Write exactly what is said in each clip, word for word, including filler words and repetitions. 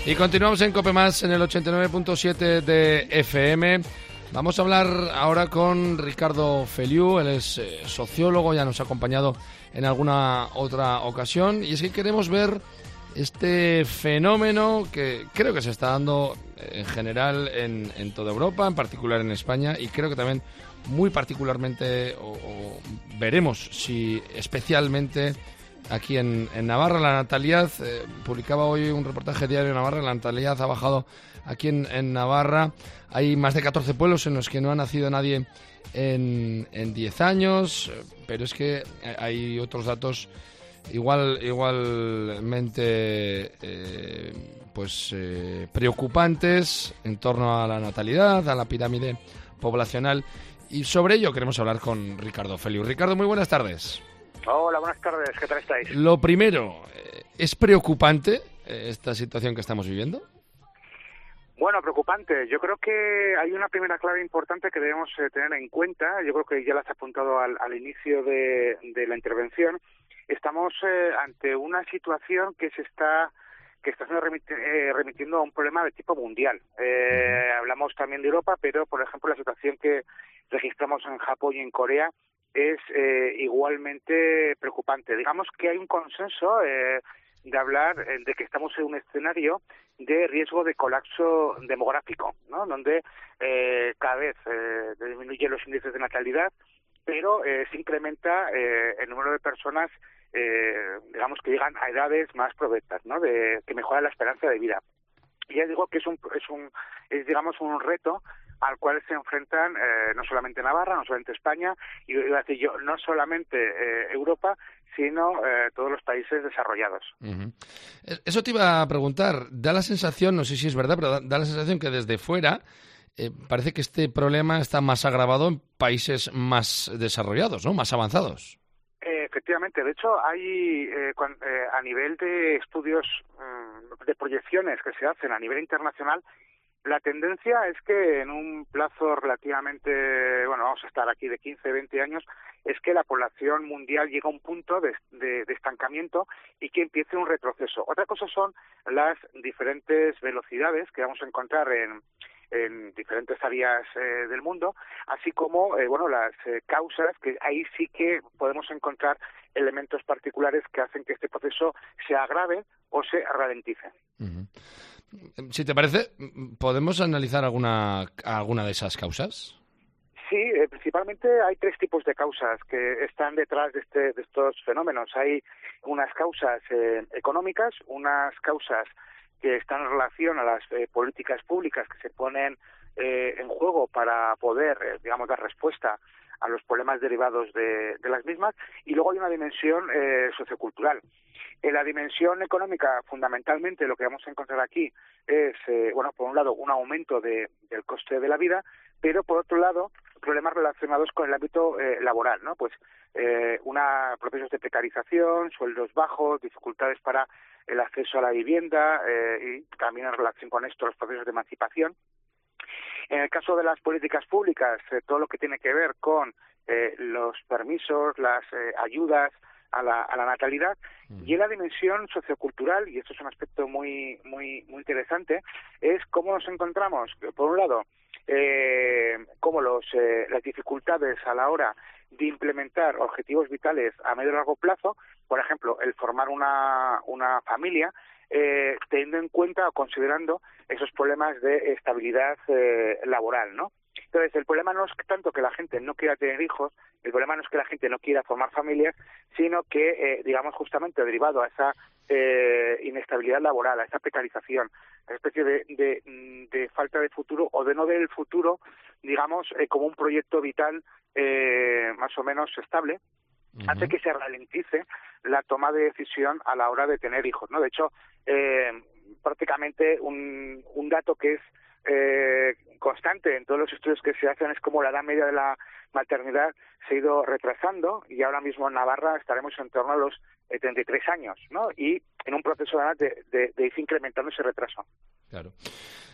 Y continuamos en COPE Más en el ochenta y nueve punto siete de F M. Vamos a hablar ahora con Ricardo Feliu, él es eh, sociólogo, ya nos ha acompañado en alguna otra ocasión. Y es que queremos ver este fenómeno que creo que se está dando en general en, en toda Europa, en particular en España, y creo que también muy particularmente, o, o veremos si especialmente aquí en, en Navarra, la natalidad, eh, publicaba hoy un reportaje diario en Navarra, la natalidad ha bajado aquí en, en Navarra. Hay más de catorce pueblos en los que no ha nacido nadie en, en diez años, pero es que hay otros datos igual igualmente eh, pues eh, preocupantes en torno a la natalidad, a la pirámide poblacional, y sobre ello queremos hablar con Ricardo Feliu. Ricardo, muy buenas tardes. Hola, buenas tardes, ¿qué tal estáis? Lo primero, ¿es preocupante esta situación que estamos viviendo? Bueno, preocupante. Yo creo que hay una primera clave importante que debemos eh, tener en cuenta. Yo creo que ya la has apuntado al, al inicio de, de la intervención. Estamos eh, ante una situación que se está que está remiti eh, remitiendo a un problema de tipo mundial. Eh, uh-huh. Hablamos también de Europa, pero, por ejemplo, la situación que registramos en Japón y en Corea es eh, igualmente preocupante. Digamos que hay un consenso eh, de hablar eh, de que estamos en un escenario de riesgo de colapso demográfico, ¿no? Donde eh, cada vez eh, disminuyen los índices de natalidad, pero eh, se incrementa eh, el número de personas, eh, digamos, que llegan a edades más provectas, ¿no? De, que mejoran la esperanza de vida. Y ya digo que es un, es un, es digamos un reto al cual se enfrentan eh, no solamente Navarra, no solamente España, y iba a decir yo, no solamente eh, Europa, sino eh, todos los países desarrollados. Uh-huh. Eso te iba a preguntar, da la sensación, no sé si es verdad, pero da, da la sensación que desde fuera eh, parece que este problema está más agravado en países más desarrollados, ¿no? Más avanzados. Eh, efectivamente, de hecho hay eh, cuan, eh, a nivel de estudios um, de proyecciones que se hacen a nivel internacional, la tendencia es que en un plazo relativamente, bueno, vamos a estar aquí de quince, veinte años, es que la población mundial llega a un punto de, de, de estancamiento y que empiece un retroceso. Otra cosa son las diferentes velocidades que vamos a encontrar en, en diferentes áreas eh, del mundo, así como, eh, bueno, las eh, causas, que ahí sí que podemos encontrar elementos particulares que hacen que este proceso se agrave o se ralentice. Uh-huh. Si te parece, ¿podemos analizar alguna alguna de esas causas? Sí, eh, principalmente hay tres tipos de causas que están detrás de, este, de estos fenómenos. Hay unas causas eh, económicas, unas causas que están en relación a las eh, políticas públicas que se ponen eh, en juego para poder, eh, digamos, dar respuesta a los problemas derivados de, de las mismas, y luego hay una dimensión eh, sociocultural. En la dimensión económica, fundamentalmente, lo que vamos a encontrar aquí es, eh, bueno, por un lado, un aumento de, del coste de la vida, pero por otro lado, problemas relacionados con el ámbito eh, laboral, ¿no? Pues eh, una procesos de precarización, sueldos bajos, dificultades para el acceso a la vivienda eh, y también en relación con esto los procesos de emancipación. En el caso de las políticas públicas, eh, todo lo que tiene que ver con eh, los permisos, las eh, ayudas a la, a la natalidad, mm. y en la dimensión sociocultural, y esto es un aspecto muy muy muy interesante, es cómo nos encontramos, por un lado, eh, cómo los, eh, las dificultades a la hora de implementar objetivos vitales a medio y largo plazo, por ejemplo, el formar una, una familia, eh, teniendo en cuenta o considerando esos problemas de estabilidad eh, laboral, ¿no? Entonces, el problema no es tanto que la gente no quiera tener hijos, el problema no es que la gente no quiera formar familias, sino que, eh, digamos, justamente derivado a esa eh, inestabilidad laboral, a esa precarización, a esa especie de, de, de falta de futuro o de no ver el futuro, digamos, eh, como un proyecto vital eh, más o menos estable, uh-huh. hace que se ralentice la toma de decisión a la hora de tener hijos, ¿no? De hecho, eh, prácticamente un, un dato que es eh, constante en todos los estudios que se hacen es como la edad media de la maternidad se ha ido retrasando, y ahora mismo en Navarra estaremos en torno a los eh, treinta y tres años, ¿no? Y en un proceso de, de, de ir incrementando ese retraso. Claro.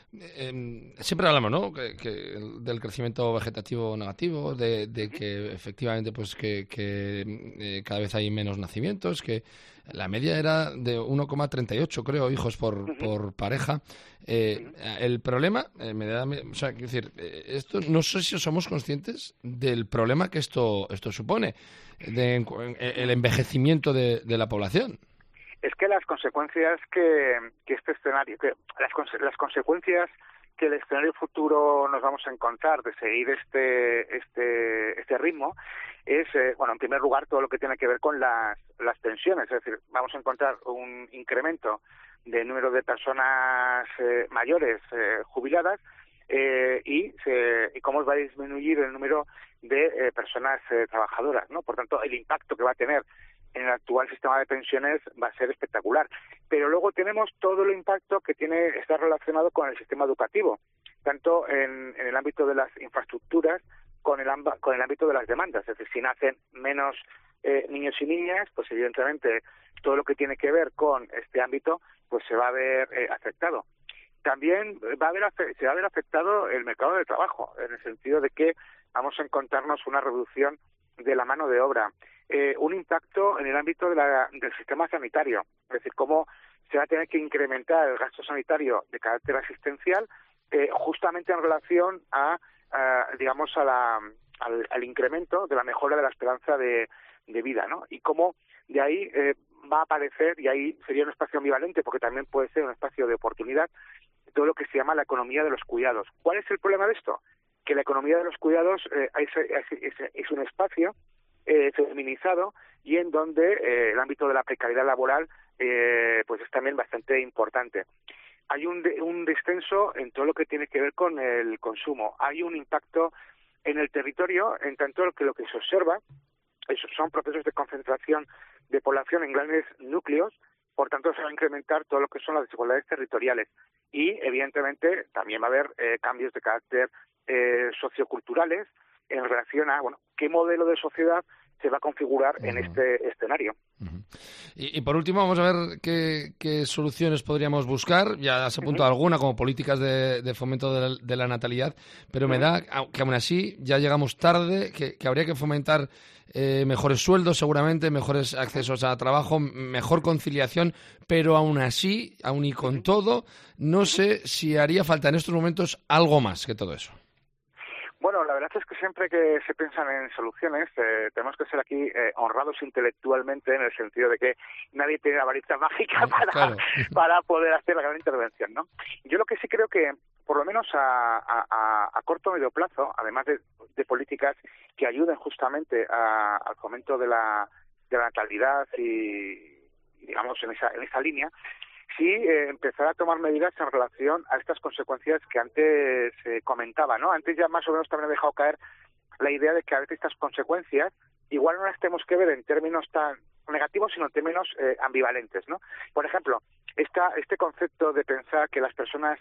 Eh, siempre hablamos, ¿no? Que, que del crecimiento vegetativo negativo, de, de que efectivamente, pues que, que eh, cada vez hay menos nacimientos, que la media era de uno coma treinta y ocho, creo, hijos por, uh-huh. por pareja. Eh, uh-huh. El problema, eh, me da, o sea, quiero decir, eh, esto no sé si somos conscientes del problema que esto esto supone, de, el envejecimiento de, de la población. Es que las consecuencias que, que este escenario, que las, las consecuencias que el escenario futuro nos vamos a encontrar de seguir este este este ritmo es, eh, bueno, en primer lugar, todo lo que tiene que ver con las, las pensiones. Es decir, vamos a encontrar un incremento del número de personas eh, mayores eh, jubiladas eh, y, se, y cómo va a disminuir el número de eh, personas eh, trabajadoras, ¿no? Por tanto, el impacto que va a tener en el actual sistema de pensiones va a ser espectacular. Pero luego tenemos todo el impacto que tiene está relacionado con el sistema educativo, tanto en, en el ámbito de las infraestructuras con el, con el ámbito de las demandas. Es decir, si nacen menos eh, niños y niñas, pues evidentemente todo lo que tiene que ver con este ámbito pues se va a ver eh, afectado. También va a haber, se va a ver afectado el mercado de trabajo, en el sentido de que vamos a encontrarnos una reducción de la mano de obra. Eh, un impacto en el ámbito de la, del sistema sanitario, es decir, cómo se va a tener que incrementar el gasto sanitario de carácter asistencial eh, justamente en relación a, a digamos, a la, al, al incremento de la mejora de la esperanza de, de vida, ¿no? Y cómo de ahí eh, va a aparecer, y ahí sería un espacio ambivalente, porque también puede ser un espacio de oportunidad, todo lo que se llama la economía de los cuidados. ¿Cuál es el problema de esto? Que la economía de los cuidados eh, es, es, es, es un espacio Eh, feminizado y en donde eh, el ámbito de la precariedad laboral eh, pues es también bastante importante. Hay un, de, un descenso en todo lo que tiene que ver con el consumo. Hay un impacto en el territorio en tanto que lo que se observa esos son procesos de concentración de población en grandes núcleos, por tanto se va a incrementar todo lo que son las desigualdades territoriales y evidentemente también va a haber eh, cambios de carácter eh, socioculturales en relación a, bueno, qué modelo de sociedad se va a configurar uh-huh. en este escenario. Uh-huh. Y, y por último, vamos a ver qué, qué soluciones podríamos buscar. Ya has apuntado uh-huh. alguna, como políticas de, de fomento de la, de la natalidad, pero uh-huh. me da que aún así ya llegamos tarde, que, que habría que fomentar eh, mejores sueldos seguramente, mejores accesos a trabajo, mejor conciliación, pero aún así, aún y con uh-huh. todo, no sé si haría falta en estos momentos algo más que todo eso. Bueno, la verdad es que siempre que se piensan en soluciones eh, tenemos que ser aquí eh, honrados intelectualmente, en el sentido de que nadie tiene la varita mágica para, claro. para poder hacer la gran intervención, ¿no? Yo lo que sí creo que, por lo menos a, a, a corto o medio plazo, además de, de políticas que ayuden justamente a, al fomento de la, de la natalidad y, digamos, en esa, en esa línea, sí eh, empezar a tomar medidas en relación a estas consecuencias que antes eh, comentaba, ¿no? Antes ya más o menos también he dejado caer la idea de que a veces estas consecuencias igual no las tenemos que ver en términos tan negativos, sino en términos eh, ambivalentes, ¿no? Por ejemplo, esta, este concepto de pensar que las personas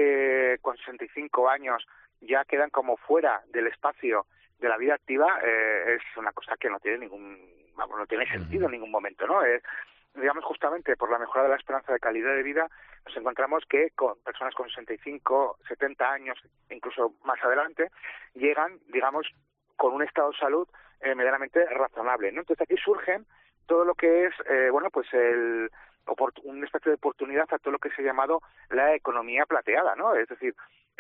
eh, con sesenta y cinco años ya quedan como fuera del espacio de la vida activa eh, es una cosa que no tiene ningún, vamos, no tiene sentido en ningún momento, ¿no? Eh, digamos, justamente por la mejora de la esperanza de calidad de vida, nos encontramos que con personas con sesenta y cinco, setenta años, incluso más adelante, llegan, digamos, con un estado de salud eh, medianamente razonable, ¿no? Entonces aquí surgen todo lo que es, eh, bueno, pues el un espacio de oportunidad a todo lo que se ha llamado la economía plateada, ¿no? Es decir,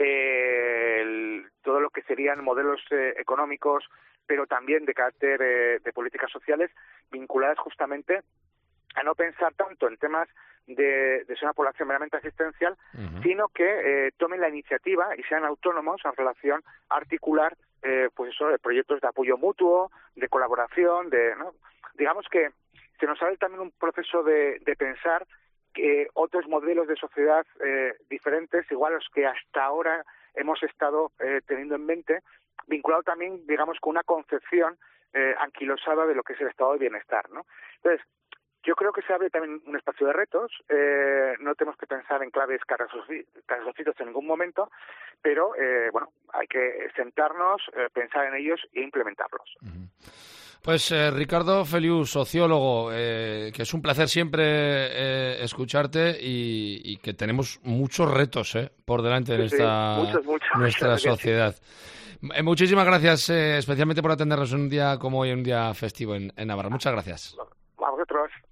eh, el, todo lo que serían modelos eh, económicos, pero también de carácter eh, de políticas sociales vinculadas justamente a no pensar tanto en temas de, de ser una población meramente asistencial, uh-huh. sino que eh, tomen la iniciativa y sean autónomos en relación a articular eh, pues eso, de proyectos de apoyo mutuo, de colaboración, de, ¿no? Digamos que se nos abre también un proceso de, de pensar que otros modelos de sociedad eh, diferentes, igual los que hasta ahora hemos estado eh, teniendo en mente, vinculado también, digamos, con una concepción eh, anquilosada de lo que es el estado de bienestar, ¿no? Entonces, yo creo que se abre también un espacio de retos, eh, no tenemos que pensar en claves catastrofistas en ningún momento, pero, eh, bueno, hay que sentarnos, eh, pensar en ellos e implementarlos. Uh-huh. Pues eh, Ricardo Feliu, sociólogo, eh, que es un placer siempre eh, escucharte y, y que tenemos muchos retos eh, por delante de Sí, esta, sí, muchos, muchos, nuestra claro que sociedad. Eh, muchísimas gracias, eh, especialmente por atendernos en un día como hoy, un día festivo en, en Navarra. Muchas gracias. A vosotros.